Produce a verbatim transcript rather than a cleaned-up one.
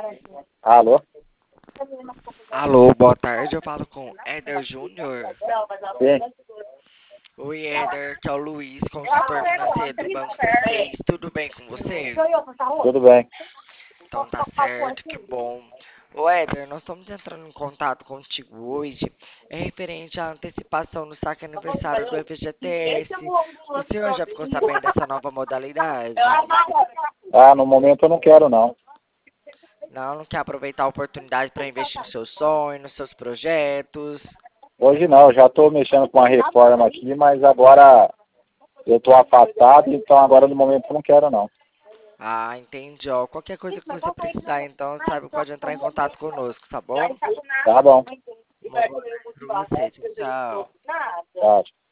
Alô? Alô, boa tarde. Eu falo com Éder Júnior. Sim, Oi, Éder, que é o Luiz, consultor financeiro do Banco C seis. Tudo bem com você? tudo bem. Então tá certo, que bom. Ô, Éder, nós estamos entrando em contato contigo hoje. É referente à antecipação do saque aniversário do F G T S. O senhor já ficou sabendo dessa nova modalidade? Ah, no momento eu não quero não. Não, não quer aproveitar a oportunidade para investir no seu sonho, nos seus projetos? Hoje não, eu já estou mexendo com uma reforma aqui, mas agora eu estou afastado, então agora no momento eu não quero não. Ah, entendi, ó. Qualquer coisa que você precisar, então, sabe, pode entrar em contato conosco, tá bom? Tá bom. Uma boa tarde pra você. Tchau, tchau. Tá.